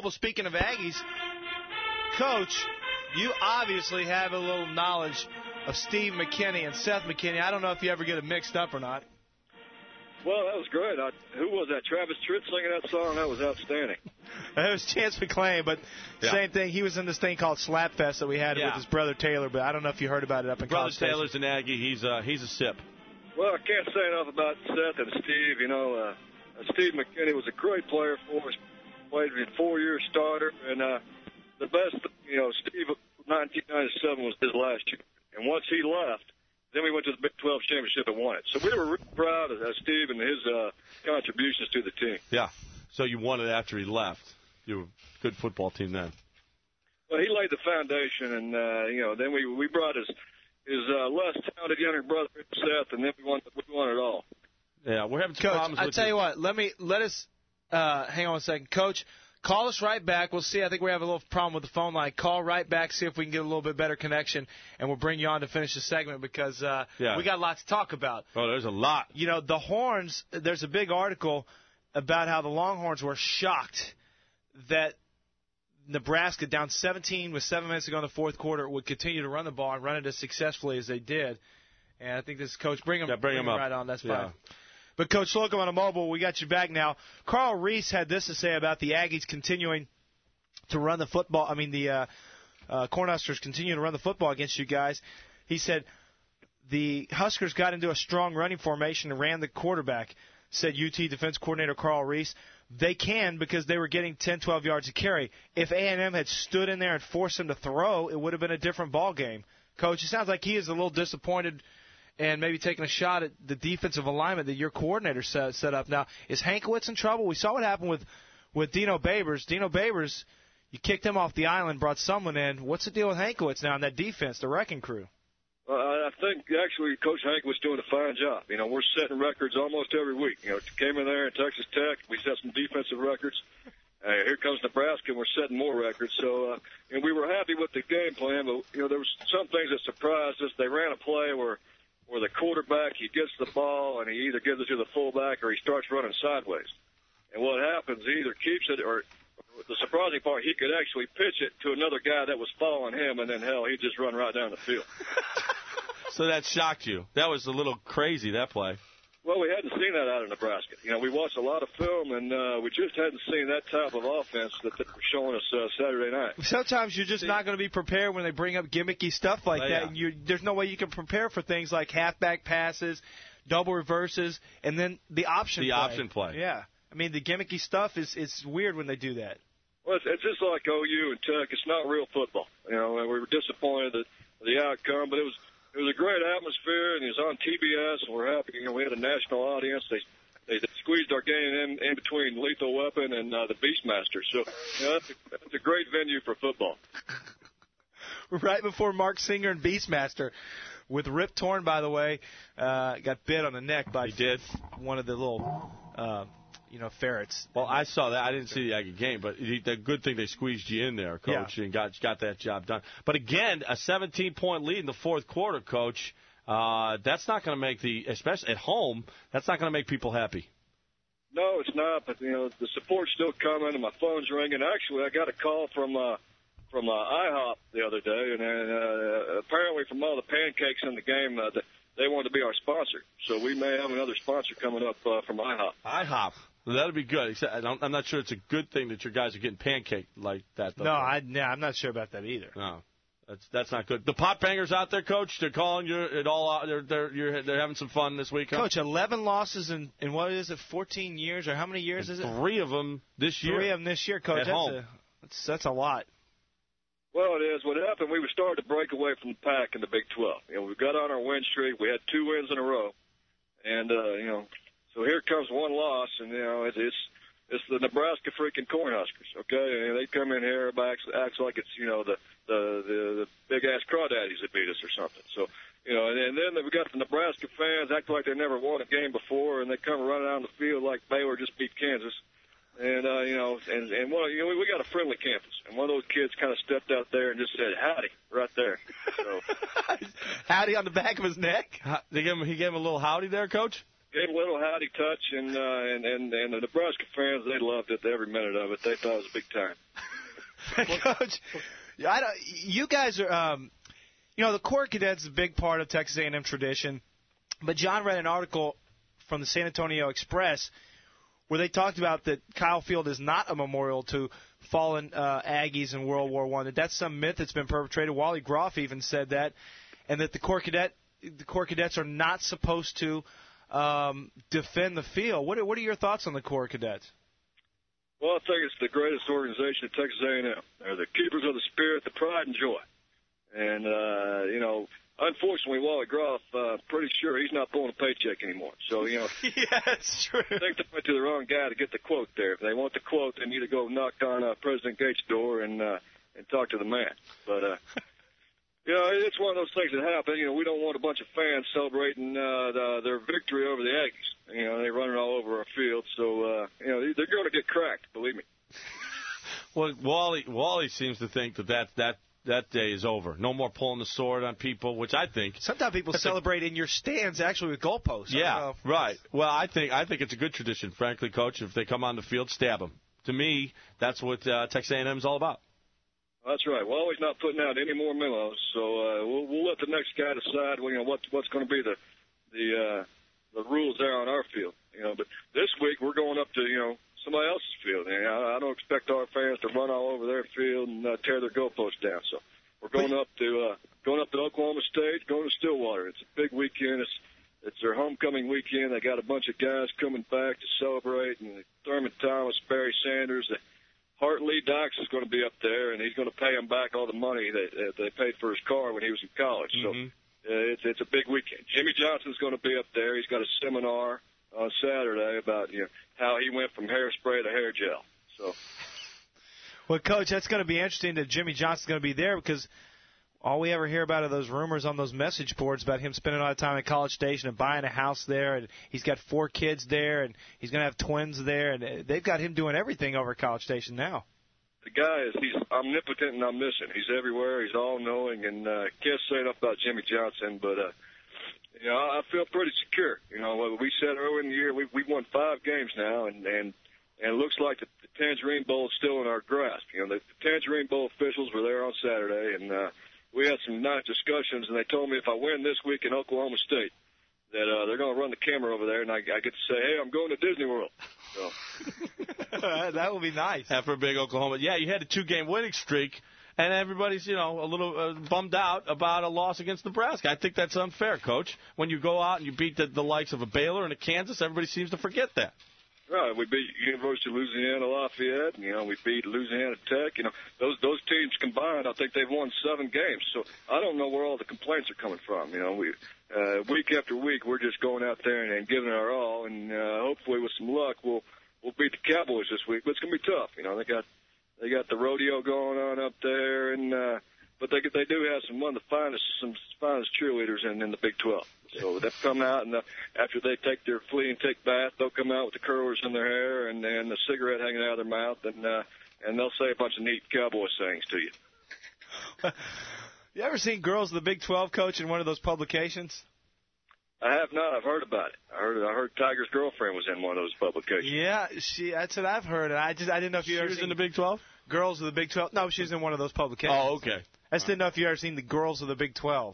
Well, speaking of Aggies, Coach, you obviously have a little knowledge of Steve McKinney and Seth McKinney. I don't know if you ever get it mixed up or not. Well, that was great. Who was that? Travis Tritt singing that song? That was outstanding. It was Chance McClain, but same thing. He was in this thing called Slapfest that we had with his brother Taylor, but I don't know if you heard about it up in College Station. Brother Taylor's an Aggie. He's a sip. Well, I can't say enough about Seth and Steve. Steve McKinney was a great player for us. Played a 4-year starter, and the best, Steve, 1997 was his last year. And once he left, then we went to the Big 12 championship and won it. So we were really proud of Steve and his contributions to the team. Yeah. So you won it after he left. You were a good football team then. Well, he laid the foundation, and then we brought his less talented younger brother Seth, and then we won it all. Yeah, we're having some Coach, problems with I tell you what. Let us hang on a second, Coach. Call us right back. We'll see. I think we have a little problem with the phone line. Call right back, see if we can get a little bit better connection, and we'll bring you on to finish the segment because we got a lot to talk about. Oh, there's a lot. The Horns, there's a big article about how the Longhorns were shocked that Nebraska, down 17 with 7 minutes to go in the fourth quarter, would continue to run the ball and run it as successfully as they did. And I think this is Coach. Bring him up. Right on. That's fine. But, Coach Slocum on a mobile, we got you back now. Carl Reese had this to say about the Aggies continuing to run the football. I mean, the Cornhuskers continue to run the football against you guys. He said the Huskers got into a strong running formation and ran the quarterback, said UT defense coordinator Carl Reese. They can because they were getting 10, 12 yards a carry. If A&M had stood in there and forced them to throw, it would have been a different ball game. Coach, it sounds like he is a little disappointed and maybe taking a shot at the defensive alignment that your coordinator set up. Now, is Hankwitz in trouble? We saw what happened with Dino Babers. Dino Babers, you kicked him off the island, brought someone in. What's the deal with Hankwitz now in that defense, the wrecking crew? I think, actually, Coach Hank was doing a fine job. We're setting records almost every week. Came in there in Texas Tech. We set some defensive records. Here comes Nebraska, and we're setting more records. So, and we were happy with the game plan, but, there was some things that surprised us. They ran a play where the quarterback, he gets the ball, and he either gives it to the fullback or he starts running sideways. And what happens, he either keeps it or the surprising part, he could actually pitch it to another guy that was following him, and then, he'd just run right down the field. So that shocked you. That was a little crazy, that play. Well, we hadn't seen that out of Nebraska. We watched a lot of film, and we just hadn't seen that type of offense that they were showing us Saturday night. Sometimes you're just not going to be prepared when they bring up gimmicky stuff like that. And there's no way you can prepare for things like halfback passes, double reverses, and then the option play. Option play. Yeah. I mean, the gimmicky stuff is weird when they do that. Well, it's just like OU and Tech. It's not real football. And we were disappointed at the outcome, but it was a great atmosphere, and it was on TBS, and we're happy. We had a national audience. They squeezed our game in between Lethal Weapon and the Beastmaster. So that's a great venue for football. Right before Mark Singer and Beastmaster, with Rip Torn, by the way, got bit on the neck by one of the little ferrets. Well, I saw that. I didn't see the Aggie game, but the good thing they squeezed you in there, Coach, and got that job done. But again, a 17-point lead in the fourth quarter, Coach. That's not going to make especially at home, that's not going to make people happy. No, it's not. But the support's still coming, and my phone's ringing. Actually, I got a call from IHOP the other day, and apparently from all the pancakes in the game, they wanted to be our sponsor. So we may have another sponsor coming up from IHOP. IHOP. Well, that'll be good. I'm not sure it's a good thing that your guys are getting pancaked like that. Though. No, I'm not sure about that either. No, that's not good. The pot bangers out there, Coach, they're calling you it all out. They're having some fun this week. Coach, 11 losses in what is it, 14 years, or how many years is it? 3 of them this year. 3 of them this year, Coach. At home. That's a lot. Well, it is. What happened, we were starting to break away from the pack in the Big 12. We got on our win streak. We had 2 wins in a row. And, so here comes one loss, and, it's the Nebraska freaking Cornhuskers, okay? And they come in here, acts like it's, the big-ass crawdaddies that beat us or something. So, and then we got the Nebraska fans act like they never won a game before, and they come running out on the field like Baylor just beat Kansas. And, we got a friendly campus. And one of those kids kind of stepped out there and just said, howdy, right there. So, howdy on the back of his neck? He gave him a little howdy there, Coach? Gave a little howdy touch, and the Nebraska fans, they loved it, every minute of it. They thought it was big time. Coach, you guys are, the Corps Cadets is a big part of Texas A&M tradition. But John read an article from the San Antonio Express where they talked about that Kyle Field is not a memorial to fallen Aggies in World War I. That's some myth that's been perpetrated. Wally Groff even said that, and that the Corps Cadets are not supposed to defend the field. What are your thoughts on the Corps Cadets? Well, I think it's the greatest organization at Texas A&M. They're the keepers of the spirit, the pride and joy. And, unfortunately, Wally Groff, pretty sure he's not pulling a paycheck anymore. So, yeah, that's true. I think they went to the wrong guy to get the quote there. If they want the quote, they need to go knock on President Gates' door and talk to the man. But, it's one of those things that happen. We don't want a bunch of fans celebrating their victory over the Aggies. They're running all over our field. So, they're going to get cracked, believe me. Well, Wally seems to think that day is over. No more pulling the sword on people, which I think. Sometimes people celebrate in your stands, actually, with goalposts. Yeah, right. Well, I think it's a good tradition, frankly, Coach. If they come on the field, stab them. To me, that's what Texas A&M is all about. That's right. Wally's not putting out any more memos, so we'll let the next guy decide. What's going to be the rules there on our field. But this week we're going up to somebody else's field. I don't expect our fans to run all over their field and tear their goalposts down. So we're going up to Oklahoma State, going to Stillwater. It's a big weekend. It's their homecoming weekend. They got a bunch of guys coming back to celebrate, and Thurman Thomas, Barry Sanders, Hartley Dykes is going to be up there, and he's going to pay them back all the money that they paid for his car when he was in college. Mm-hmm. So it's a big weekend. Jimmy Johnson's going to be up there. He's got a seminar on Saturday about how he went from hairspray to hair gel. So, well, Coach, that's going to be interesting that Jimmy Johnson's going to be there, because all we ever hear about are those rumors on those message boards about him spending a lot of time at College Station and buying a house there, and he's got 4 kids there, and he's going to have twins there, and they've got him doing everything over at College Station now. The guy he's omnipotent and omniscient. He's everywhere. He's all-knowing, and can't say enough about Jimmy Johnson, but I feel pretty secure. We said earlier in the year we won 5 games now, and it looks like the Tangerine Bowl is still in our grasp. The Tangerine Bowl officials were there on Saturday, and we had some nice discussions, and they told me if I win this week in Oklahoma State, that they're going to run the camera over there, and I get to say, hey, I'm going to Disney World. So. That would be nice. After a big Oklahoma. Yeah, you had a 2-game winning streak, and everybody's, a little bummed out about a loss against Nebraska. I think that's unfair, Coach. When you go out and you beat the likes of a Baylor and a Kansas, everybody seems to forget that. Right, we beat University of Louisiana Lafayette, and, we beat Louisiana Tech. Those teams combined, I think they've won 7 games. So I don't know where all the complaints are coming from. Week after week, we're just going out there and giving it our all, and hopefully with some luck, we'll beat the Cowboys this week. But it's going to be tough. They got the rodeo going on up there, and but they do have some of the finest cheerleaders in the Big 12. So they'll come out, and after they take their flea and tick bath, they'll come out with the curlers in their hair and the cigarette hanging out of their mouth, and they'll say a bunch of neat cowboy sayings to you. You ever seen Girls of the Big 12, Coach, in one of those publications? I have not. I've heard about it. I heard Tiger's girlfriend was in one of those publications. Yeah, that's what I've heard. And I didn't know if you ever seen. She was in the Big 12? Girls of the Big 12. No, she was in one of those publications. Oh, okay. I just didn't know if you ever seen the Girls of the Big 12.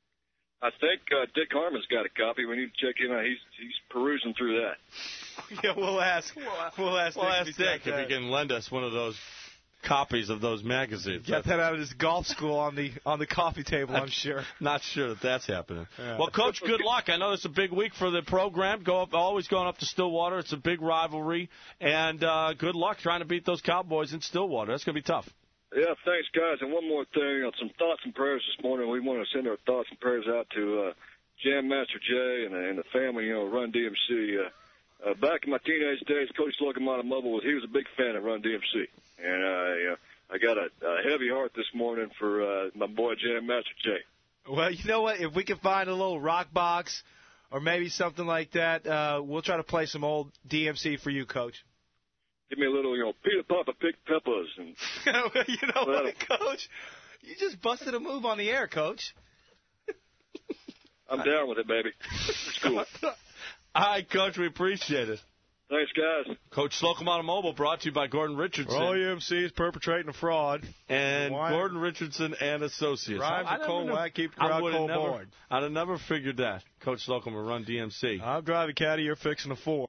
I think Dick Harmon's got a copy. We need to check him out. He's perusing through that. Yeah, we'll ask. We'll ask Dick if he can lend us one of those copies of those magazines. Got that out of his golf school on the coffee table, I'm sure. Not sure that's happening. Yeah. Well, Coach, good luck. I know it's a big week for the program. Always going up to Stillwater. It's a big rivalry, and good luck trying to beat those Cowboys in Stillwater. That's going to be tough. Yeah, thanks, guys. And one more thing, some thoughts and prayers this morning. We want to send our thoughts and prayers out to Jam Master Jay and the family, Run DMC. Back in my teenage days, Coach Locomotive Mobile, he was a big fan of Run DMC. And I got a heavy heart this morning for my boy Jam Master Jay. Well, you know what? If we can find a little rock box or maybe something like that, we'll try to play some old DMC for you, Coach. Give me a little, Peter Papa picked peppers. And you know what, Coach? You just busted a move on the air, Coach. I'm down with it, baby. It's cool. All right, Coach, we appreciate it. Thanks, guys. Coach Slocum Automobile brought to you by Gordon Richardson. All UMC is perpetrating a fraud. And Gordon Richardson and Associates. Rhymes are cold, whack, keep the crowd cold board. I'd have never figured that. Coach Slocum will run DMC. I'm driving caddy, you're fixing a Ford.